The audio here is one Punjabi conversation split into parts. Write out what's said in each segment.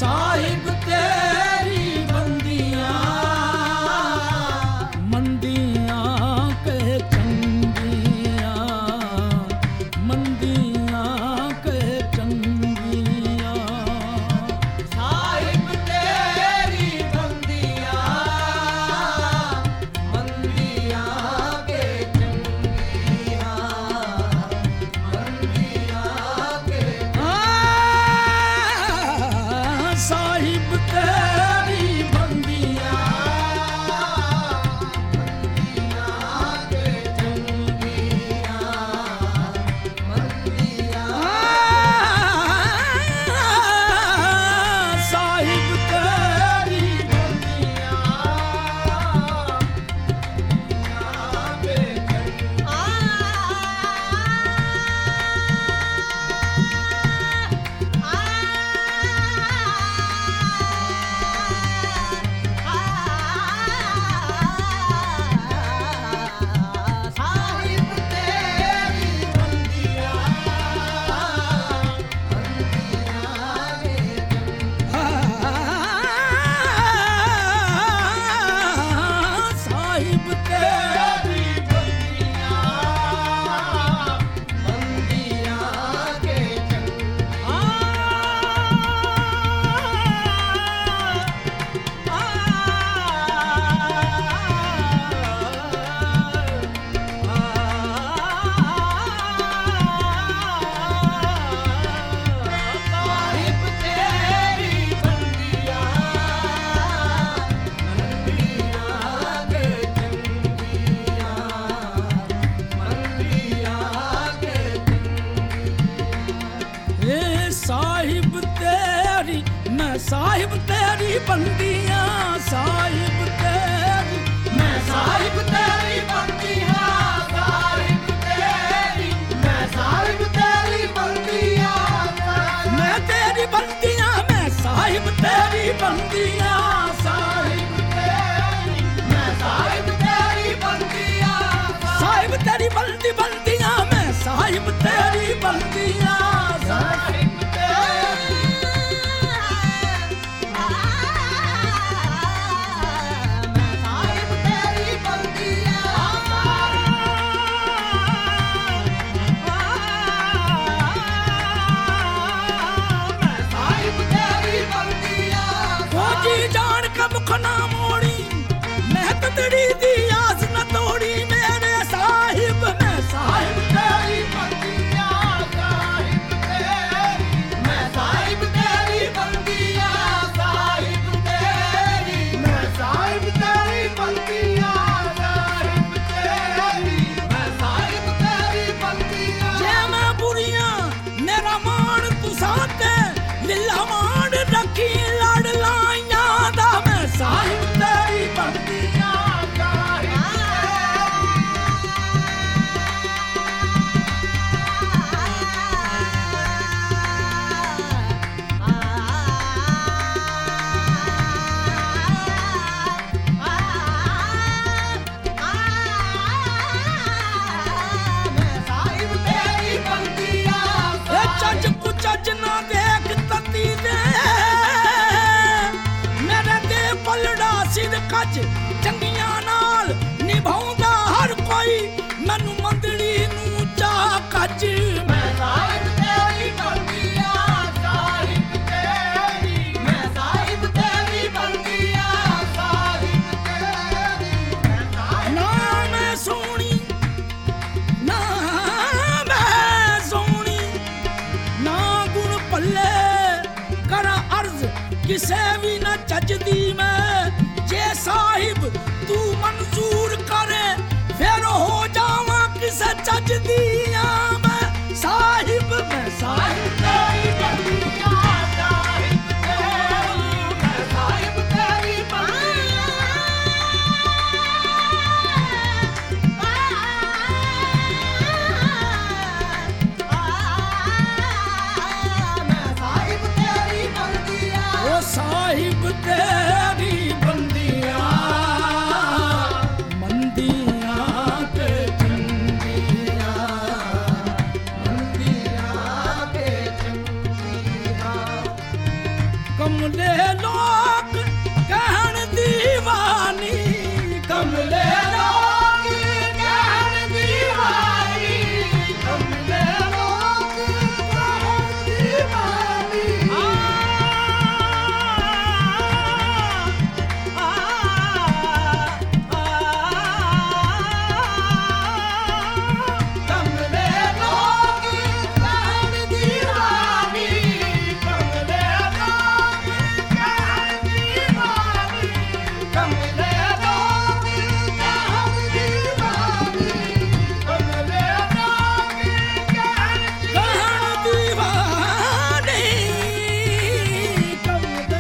ਸਾਹਿਬ ਤੇਰੀ ਬੰਦੀਆਂ ਮੰਦੀਆਂ ਕੇ ਚੰਗੀਆਂ ਮੰਦੀਆਂ ਕੇ ਚੰਗੀਆਂ ਸਾਹਿਬ ਤੇਰੀ ਬੰਦੀਆਂ ਮੰਦੀਆਂ ਕੇ ਚੰਗੀਆਂ ਮੰਦੀਆਂ ਕੇ ਸਾਹਿਬ ਤੇਰੀ ਬੰਦੀਆਂ ਮੰਦੀਆਂ ਕੇ ਚੰਗੀਆਂ ਮੰਦੀਆਂ ਸਾਹਿਬ ਤੇਰੀ ਬੰਦੀਆਂ ਕੇ ਸਾਹਿਬ ਤੇਰੀ ਬੰਦੀਆਂ ਮੰਦੀਆਂ ਕੇ ਸਾਹਿਬ ਤੇਰੀ ਬੰਦੀਆਂ ਮੰਦੀਆਂ ਕੇ ਸਾਹਿਬ ਤੇਰੀ ਬੰਦੀਆਂ ਮੰਦੀਆਂ ਕੇ ਚੰਗੀਆਂ ਮੰਦੀਆਂ ਕੇ ਏ ਸਾਹਿਬ ਤੇਰੀ ਮੈਂ ਸਾਹਿਬ ਤੇਰੀ ਬੰਦੀਆਂ ਸਾਹਿਬ ਤੇਰੀ ਮੈਂ ਸਾਹਿਬ ਤੇਰੀ ਬੰਦੀਆਂ ਸਾਹਿਬ ਤੇਰੀ ਮੈਂ ਸਾਹਿਬ ਤੇਰੀ ਬੰਦੀਆਂ ਮੈਂ ਤੇਰੀ ਬੰਦੀਆਂ ਮੈਂ ਸਾਹਿਬ ਤੇਰੀ ਬੰਦੀਆਂ ਸਾਹਿਬ ਤੇਰੀ ਮੈਂ ਸਾਹਿਬ ਤੇਰੀ ਬੰਦੀਆਂ ਸਾਹਿਬ ਤੇਰੀ ਬੰਦੀਆਂ ਮੈਂ ਸਾਹਿਬ ਤੇਰੀ ਬੰਦੀਆਂ ਸਾਹਿਬ ਮੈਂ ਸਾਹਿਬ ਤੇਰੀ ਬੰਦੀਆਂ ਮੈਂ ਸਾਹਿਬ ਤੇਰੀ ਬੰਦੀਆਂ ਫੌਜੀ ਜਾਣ ਕੇ ਮੁਖ ਨਾ ਮੋੜੀ ਮੈਂ ਤਤੜੀ ਦੀ ਆਸ ਨਾ ਤੋੜੀ ਮੇਰੇ ਸਾਹਿਬ ਮੈਂ ਸਾਹਿਬ ਤੇਰੀ ਬੰਦੀਆਂ ਸਾਹਿਬ ਤੇਰੀ ਮੈਂ ਸਾਹਿਬ ਤੇਰੀ ਬੰਦੀਆਂ ਸਾਹਿਬ ਤੇਰੀ ਮੈਂ ਸਾਹਿਬ ਤੇਰੀ ਬੰਦੀਆਂ ਸਾਹਿਬ ਤੇਰੀ ਮੈਂ ਸਾਹਿਬ ਤੇਰੀ ਬੰਦੀਆਂ ਜੇ ਮੈਂ ਬੁਰੀਆਂ ਮੇਰਾ ਮਾਣ ਤੁਸਾਂ ਤੇ ਲੀਲਾ ਮਾਣ ਰੱਖੀ ਲੜ ਲਾਈਆਂ ਦਾ ਮੈਂ ਸਾਹਿਬ ਤੇਰੀ ਬੰਦੀਆਂ ਚੱਜ ਕੁ ਚੱਜ ਨਾ ਦੇਖ ਤਤੀ ਦੇ ਮੇਰੇ ਤੇ ਪਲੜਾ ਸਿਰ ਕੱਜ ਚੰਗੀਆਂ ਨਾਲ ਨਿਭਾਉਂਦਾ ਹਰ ਕੋਈ ਮੈਨੂੰ ਮੰਦੜੀ ਨੂੰ ਚਾਹ ਕੱਜ ਮੈਂ ਸਾਹਿਬ ਤੇਰੀ ਬੰਦੀਆਂ ਸਾਹਿਬ ਤੇਰੀ ਮੈਂ ਸਾਹਿਬ ਤੇਰੀ ਬੰਦੀਆਂ ਸਾਹਿਬ ਤੇਰੀ ਮੈਂ ਸਾਹਿਬ ਨਾ ਮੈਂ ਸੋਹਣੀ ਨਾ ਮੈਂ ਸੋਹਣੀ ਨਾ ਗੁਣ ਪੱਲੇ ਕਰਾਂ ਅਰਜ਼ ਕਿਸੇ ਵੀ ਨਾ ਚੱਜਦੀ ਮੈਂ ਜੇ ਸਾਹਿਬ ਤੂੰ ਮਨਜ਼ੂਰ ਕਰੇ ਫਿਰ ਹੋ ਜਾਵਾਂ ਕਿਸੇ ਚੱਜਦੀਆਂ ਮੈਂ ਸਾਹਿਬ ਮੈਂ ਸਾਹਿਬ ਤੇਰੀ ਬੰਦੀਆਂ ਸਾਹਿਬ ਤੇਰੀ ਮੈਂ ਸਾਹਿਬ ਤੇਰੀ ਬੰਦੀਆਂ ਮੈਂ ਸਾਹਿਬ ਤੇਰੀ ਬੰਦੀਆਂ ਉਹ ਸਾਹਿਬ ਤੇਰੀ ਬੰਦੀਆਂ ਮੰਦੀਆਂ ਤੇ ਚੰਗੀਆਂ ਮੰਦੀਆਂ ਕੇ ਚੰਗੀਆਂ ਕਮ ਕਮਲੇ ਲੋਕ ਕਹਿਣ ਦੀਵਾਨੀ ਕਮਲੇ ਲੋਕ ਕਹਿਣ ਦੀਵਾਨੀ ਕਮਲੇ ਲੋਕ ਕਹਿਣ ਦੀਵਾਨੀ ਕਮਲੇ ਲੋਕ ਕਹਿਣ ਦੀਵਾਨੀ ਕਮਲੇ ਲੋਕ ਕਹਿਣ ਦੀਵਾਨੀ ਕਮਲੇ ਲੋਕ ਕਹਿਣ ਦੀਵਾਨੀ ਕਮਲੇ ਲੋਕ ਕਹਿਣ ਦੀਵਾਨੀ ਕਮਲੇ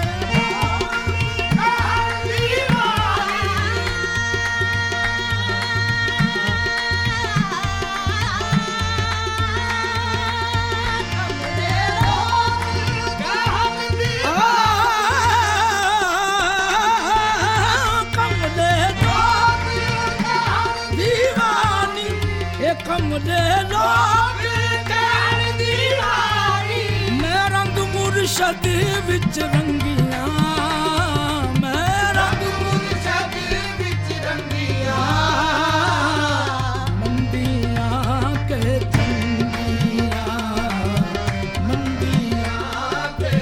ਕਮਲੇ ਲੋਕ ਕਹਿਣ ਦੀਵਾਨੀ ਮੈਂ ਰੰਗ ਮੁਰਸ਼ਦ ਵਿੱਚ ਰੰਗੀਆਂ ਮੈਂ ਰੰਗ ਮੁਰਸ਼ਦ ਵਿੱਚ ਰੰਗੀਆਂ ਮੰਦੀਆਂ ਕੇ ਚੰਗੀਆਂ ਮੰਦੀਆਂ ਕੇ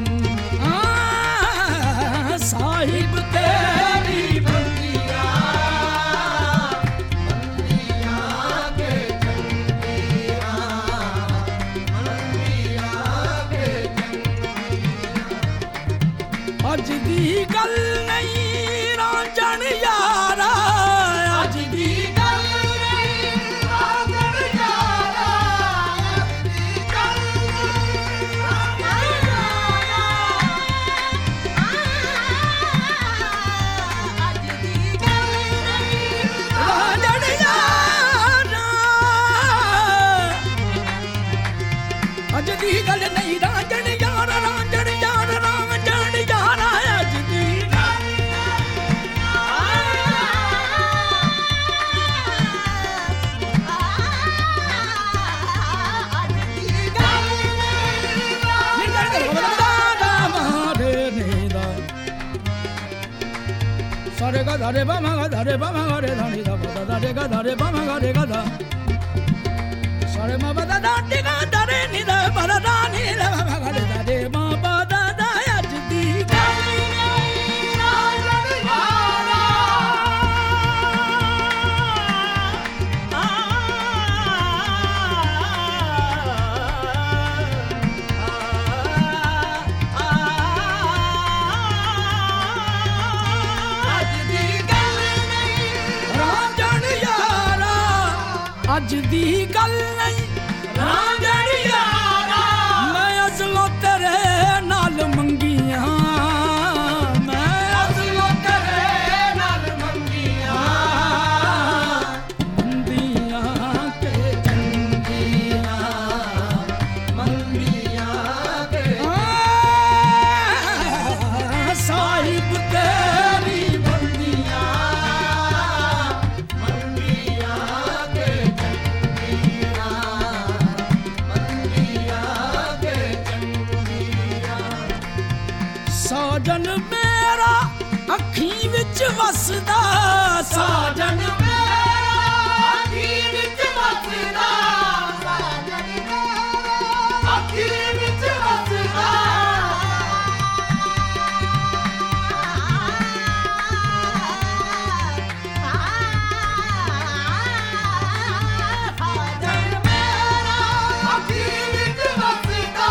ਚੰਗੀਆਂ ਸਾਹਿਬ ਤੇਰੀ ਬੰਦੀਆਂ ਅੱਜ ਦੀ ਗੱਲ ਨਹੀਂ ਰਾਂਝਣ ਯਾਰਾ ਅੱਜ ਦੀ ਗੱਲ ਨਹੀਂ ਰਾਂਝਣ ਯਾਰਾ ਅੱਜ ਦੀ ਗੱਲ ਨਹੀਂ ਰਾਂਝਣ ਯਾਰਾ ਅੱਜ ਦੀ ਗੱਲ ਨਹੀਂ ਰਾਂਝਣ ਯਾਰਾ ਅੱਜ ਦੀ ਗੱਲ ਨਹੀਂ ਰਾਂਝਣ ਯਾਰਾ ਰਾਂਝਣ ਯਾਰਾ ਰਾਂਝਣ ਯਾਰਾ ਅੱਜ ਦੀ Sare ga da re ba ma ga da re ba ma ga re da ni da ba da re ga da re ba ma ga re ga da sare ma ba da ti ga da re ni da ba da ni da ba ma ga re da re ma ba da ਅੱਜ ਦੀ ਗੱਲ ਅੱਜ ਦੀ ਗੱਲ ਨਹੀਂ ਰਾਂਝਣ ਯਾਰਾ ਮੈਂ ਅਸਲੋਂ ਤੇਰੇ ਨਾਲ ਮੰਗੀਆਂ ਮੈਂ ਅਸਲੋਂ ਤੇਰੇ ਨਾਲ ਮੰਗੀਆਂ ਮੰਦੀਆਂ ਕੇ ਚੰਗੀਆਂ ਮੰਗੀਆਂ ਕੇ ਸਾਹਿਬ ਤੇਰੀ ਬੰਦੀਆਂ ਮੰਗੀਆਂ ਕੇ ਸਾਜਨ ਮੇਰਾ ਅੱਖੀਂ ਵਿੱਚ ਵਸਦਾ ਸਾਜਨ ਮੇਰਾ ਅੱਖੀਂ ਵਿੱਚ ਵਸਦਾ ਸਾਜਨ ਮੇਰਾ ਅੱਖੀਂ ਵਿੱਚ ਵਸਦਾ ਸਾਜਨ ਮੇਰਾ ਅੱਖੀਂ ਵਿੱਚ ਵਸਦਾ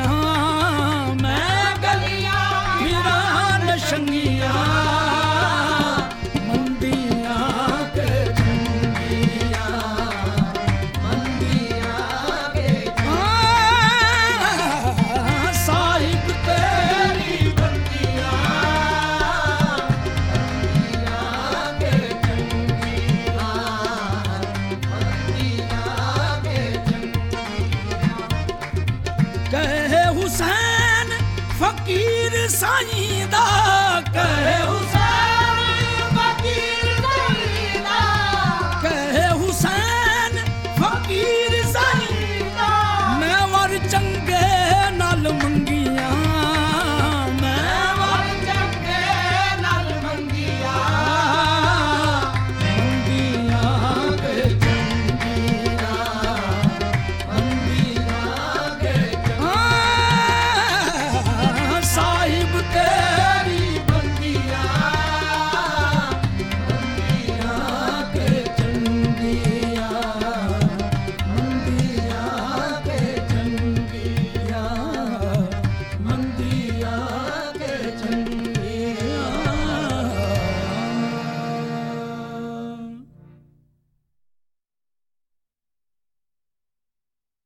गलियां मैं गलियां मेरा नशंगियां मंदियां के मंदियां के साहिब तेरी मंदियां के कहे हुसैन फकीर साईं दा कहे हुसैन